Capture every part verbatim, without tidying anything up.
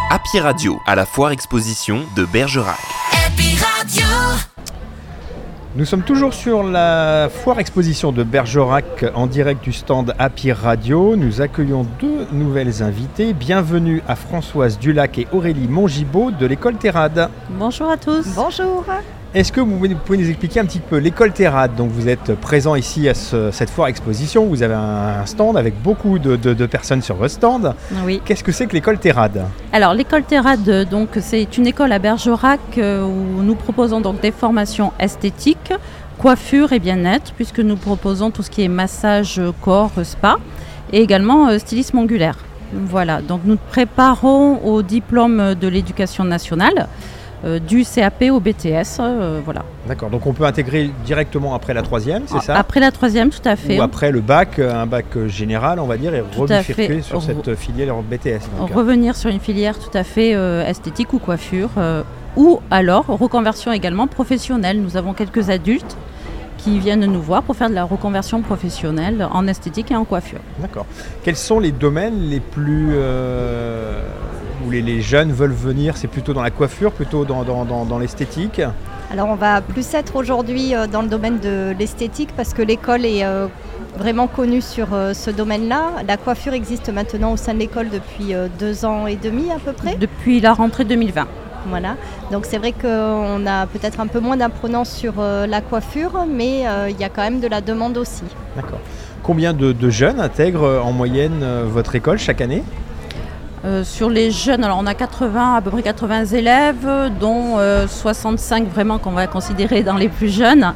Happy Radio, à la foire exposition de Bergerac. Happy Radio. Nous sommes toujours sur la foire exposition de Bergerac en direct du stand Happy Radio. Nous accueillons deux nouvelles invitées. Bienvenue à Françoise Dulac et Aurélie Mongibaud de l'école Terrade. Bonjour à tous. Bonjour. Est-ce que vous pouvez nous expliquer un petit peu l'école Terrade? Donc vous êtes présent ici à ce, cette foire exposition. Vous avez un stand avec beaucoup de, de, de personnes sur votre stand. Oui. Qu'est-ce que c'est que l'école Terrade? Alors l'école Terrade, donc c'est une école à Bergerac euh, où nous proposons donc des formations esthétiques, coiffure et bien-être, puisque nous proposons tout ce qui est massage corps, spa, et également euh, stylisme ongulaire. Voilà. Donc nous préparons au diplôme de l'éducation nationale. Euh, du C A P au B T S, euh, voilà. D'accord, donc on peut intégrer directement après la troisième, c'est ça? Après la troisième, tout à fait. Ou après le bac, un bac général, on va dire, et rebifurquer sur Re- cette filière B T S. Donc. Revenir sur une filière tout à fait euh, esthétique ou coiffure, euh, ou alors reconversion également professionnelle. Nous avons quelques adultes qui viennent nous voir pour faire de la reconversion professionnelle en esthétique et en coiffure. D'accord. Quels sont les domaines les plus... Euh, où les, les jeunes veulent venir? C'est plutôt dans la coiffure, plutôt dans, dans, dans, dans l'esthétique? Alors on va plus être aujourd'hui euh, dans le domaine de l'esthétique parce que l'école est euh, vraiment connue sur euh, ce domaine-là. La coiffure existe maintenant au sein de l'école depuis euh, deux ans et demi à peu près. Depuis la rentrée deux mille vingt. Voilà, donc c'est vrai qu'on a peut-être un peu moins d'apprenants sur euh, la coiffure, mais euh, il y a quand même de la demande aussi. D'accord. Combien de, de jeunes intègrent en moyenne euh, votre école chaque année? Euh, sur les jeunes, alors on a quatre-vingts, à peu près quatre-vingts élèves, dont euh, soixante-cinq vraiment qu'on va considérer dans les plus jeunes.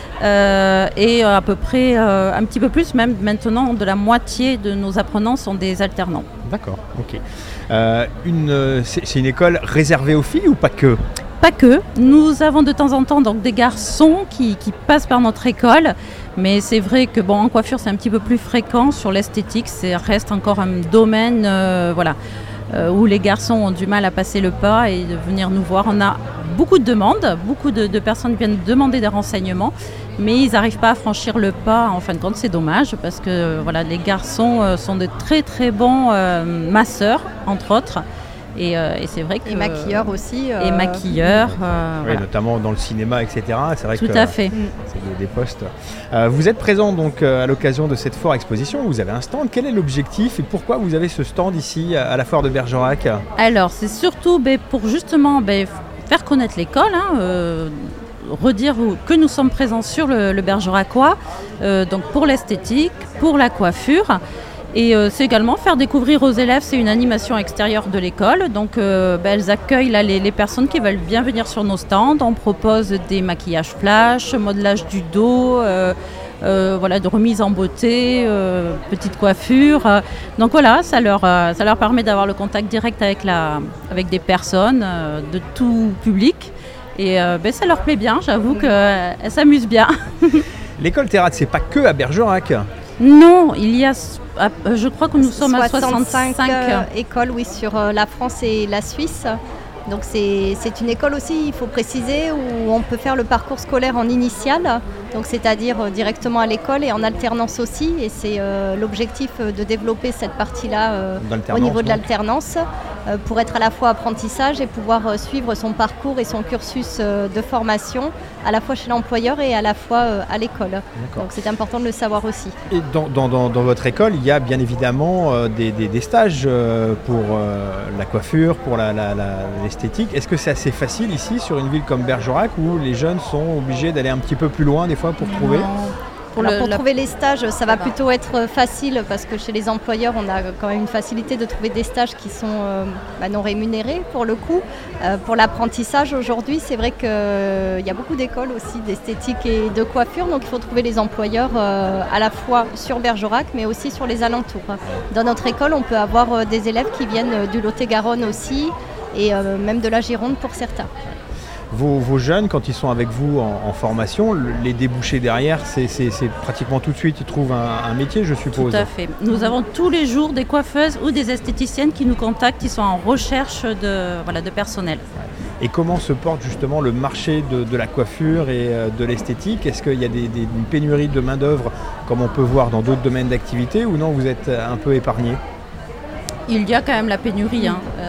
Euh, et à peu près, euh, un petit peu plus, même maintenant, de la moitié de nos apprenants sont des alternants. D'accord, ok. Euh, une, c'est, c'est une école réservée aux filles ou pas que? Pas que. Nous avons de temps en temps donc, des garçons qui, qui passent par notre école. Mais c'est vrai que bon, en coiffure, c'est un petit peu plus fréquent. Sur l'esthétique, ça reste encore un domaine euh, voilà, euh, où les garçons ont du mal à passer le pas et de venir nous voir. On a beaucoup de demandes, beaucoup de, de personnes viennent demander des renseignements, mais ils n'arrivent pas à franchir le pas. En fin de compte, c'est dommage parce que voilà, les garçons euh, sont de très très bons euh, masseurs, entre autres. Et, euh, et c'est vrai que... Et maquilleurs aussi. Euh... Et maquilleurs. Euh, oui, voilà. Notamment dans le cinéma, et cetera. C'est vrai Tout que à fait. c'est des, des postes. Euh, vous êtes présent donc euh, à l'occasion de cette foire exposition. Vous avez un stand. Quel est l'objectif et pourquoi vous avez ce stand ici à la foire de Bergerac? Alors, c'est surtout ben, pour justement ben, faire connaître l'école, hein, euh, redire que nous sommes présents sur le, le Bergeracois, euh, donc pour l'esthétique, pour la coiffure. Et euh, c'est également faire découvrir aux élèves, c'est une animation extérieure de l'école. Donc euh, ben, elles accueillent là, les, les personnes qui veulent bien venir sur nos stands. On propose des maquillages flash, modelage du dos, euh, euh, voilà, de remise en beauté, euh, petite coiffure. Donc voilà, ça leur, euh, ça leur permet d'avoir le contact direct avec, la, avec des personnes euh, de tout public. Et euh, ben, ça leur plaît bien, j'avoue qu'elles euh, s'amusent bien. L'école Terrade, c'est pas que à Bergerac? Non, il y a, je crois que nous sommes à soixante-cinq euh, écoles oui, sur euh, la France et la Suisse. Donc c'est, c'est une école aussi, il faut préciser, où on peut faire le parcours scolaire en initiale, donc c'est-à-dire euh, directement à l'école et en alternance aussi. Et c'est euh, l'objectif euh, de développer cette partie-là euh, au niveau de l'alternance euh, pour être à la fois apprentissage et pouvoir euh, suivre son parcours et son cursus euh, de formation à la fois chez l'employeur et à la fois euh, à l'école. D'accord. Donc c'est important de le savoir aussi. Et dans, dans, dans, dans votre école, il y a bien évidemment euh, des, des, des stages euh, pour euh, la coiffure, pour la, la, la, l'esthétique. Est-ce que c'est assez facile ici sur une ville comme Bergerac où les jeunes sont obligés d'aller un petit peu plus loin des fois pour non. trouver? Pour, Alors, le, pour la... trouver les stages, ça va plutôt être facile parce que chez les employeurs, on a quand même une facilité de trouver des stages qui sont euh, bah, non rémunérés pour le coup. Euh, pour l'apprentissage aujourd'hui, c'est vrai qu'il euh, y a beaucoup d'écoles aussi d'esthétique et de coiffure, donc il faut trouver les employeurs euh, à la fois sur Bergerac mais aussi sur les alentours. Dans notre école, on peut avoir euh, des élèves qui viennent du Lot-et-Garonne aussi et euh, même de la Gironde pour certains. Vos, vos jeunes, quand ils sont avec vous en, en formation, les débouchés derrière, c'est, c'est, c'est pratiquement tout de suite, ils trouvent un, un métier, je suppose. Tout à fait. Nous avons tous les jours des coiffeuses ou des esthéticiennes qui nous contactent, qui sont en recherche de, voilà, de personnel. Et comment se porte justement le marché de, de la coiffure et de l'esthétique? Est-ce qu'il y a des, des, une pénurie de main-d'œuvre comme on peut voir dans d'autres domaines d'activité ou non, vous êtes un peu épargné? Il y a quand même la pénurie. Hein. Euh,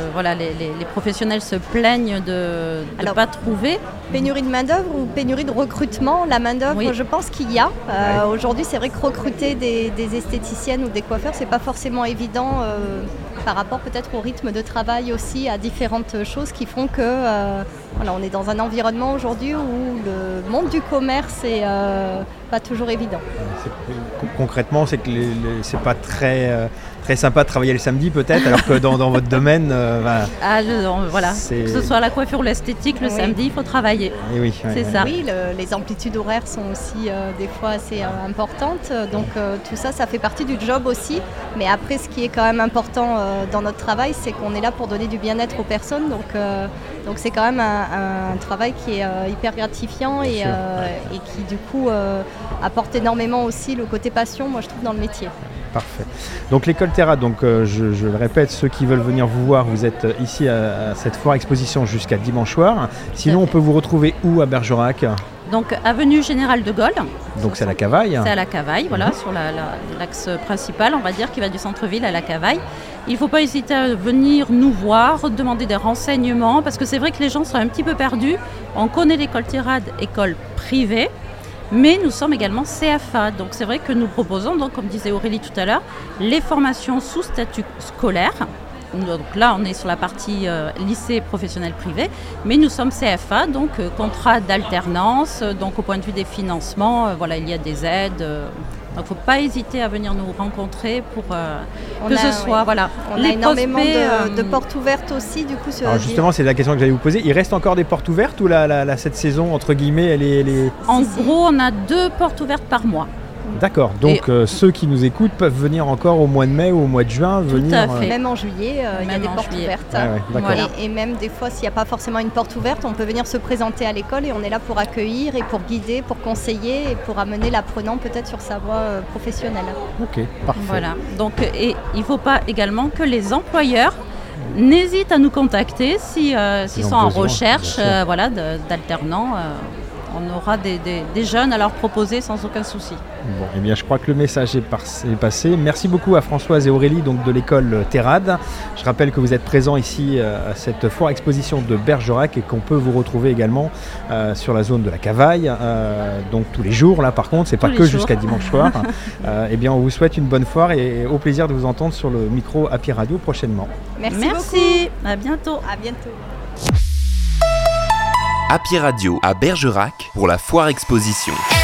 voilà, les, les, les professionnels se plaignent de ne pas trouver. Pénurie de main-d'œuvre ou pénurie de recrutement? La main-d'œuvre, oui. Je pense qu'il y a. Euh, ouais. Aujourd'hui, c'est vrai que recruter des, des esthéticiennes ou des coiffeurs, c'est pas forcément évident euh, par rapport peut-être au rythme de travail aussi, à différentes choses qui font que euh, voilà, on est dans un environnement aujourd'hui où le monde du commerce est euh, pas toujours évident. C'est, concrètement, c'est que les, les, c'est pas très, euh, très sympa de travailler le samedi peut-être, alors que dans, dans votre domaine, euh, bah, ah, le, voilà. que ce soit la coiffure ou l'esthétique, le oui. samedi, il faut travailler. Et oui, c'est ouais, ça. Oui, le, les amplitudes horaires sont aussi euh, des fois assez euh, importantes, donc euh, tout ça, ça fait partie du job aussi. Mais après, ce qui est quand même important euh, dans notre travail, c'est qu'on est là pour donner du bien-être aux personnes, donc euh, donc c'est quand même un, un travail qui est euh, hyper gratifiant et, euh, et qui du coup euh, apporte énormément aussi le côté passion, moi je trouve, dans le métier. Parfait. Donc l'école Terrade, donc euh, je, je le répète, ceux qui veulent venir vous voir, vous êtes ici à, à cette foire exposition jusqu'à dimanche soir. Sinon, on peut vous retrouver où à Bergerac? Donc avenue Général de Gaulle. Donc c'est à la Cavaille. C'est à la Cavaille, voilà, mmh. sur la, la, l'axe principal, on va dire, qui va du centre-ville à la Cavaille. Il ne faut pas hésiter à venir nous voir, demander des renseignements, parce que c'est vrai que les gens sont un petit peu perdus. On connaît l'école Terrade, école privée, mais nous sommes également C F A. Donc c'est vrai que nous proposons, donc, comme disait Aurélie tout à l'heure, les formations sous statut scolaire. Donc là, on est sur la partie euh, lycée professionnel privé, mais nous sommes C F A, donc euh, contrat d'alternance. Donc au point de vue des financements, euh, voilà, il y a des aides. Euh, donc il ne faut pas hésiter à venir nous rencontrer pour euh, que a, ce soit oui. voilà. On les a énormément prospects, de, euh, de portes ouvertes aussi, du coup. Alors justement, c'est la question que j'allais vous poser. Il reste encore des portes ouvertes ou la, la, la, cette saison, entre guillemets, elle est... Elle est... En si, gros, si. on a deux portes ouvertes par mois. D'accord, donc euh, ceux qui nous écoutent peuvent venir encore au mois de mai ou au mois de juin. Tout venir, à fait. Euh... Même en juillet, euh, il y a des portes juillet. ouvertes. Ah ouais, voilà. et, et même des fois, s'il n'y a pas forcément une porte ouverte, on peut venir se présenter à l'école et on est là pour accueillir et pour guider, pour conseiller et pour amener l'apprenant peut-être sur sa voie euh, professionnelle. Ok, parfait. Voilà, donc et il ne faut pas également que les employeurs n'hésitent à nous contacter si, euh, s'ils sont en besoin, recherche euh, voilà, de, d'alternants. Euh, on aura des, des, des jeunes à leur proposer sans aucun souci. Bon, eh bien, je crois que le message est, par- est passé. Merci beaucoup à Françoise et Aurélie donc de l'école Terrade. Je rappelle que vous êtes présents ici euh, à cette foire exposition de Bergerac et qu'on peut vous retrouver également euh, sur la zone de la Cavaille. Euh, donc tous les jours, là par contre, c'est tous pas que jours. Jusqu'à dimanche soir. euh, eh bien, on vous souhaite une bonne foire et au plaisir de vous entendre sur le micro Happy Radio prochainement. Merci, Merci. beaucoup. À bientôt. À bientôt. Happy Radio à Bergerac pour la foire exposition.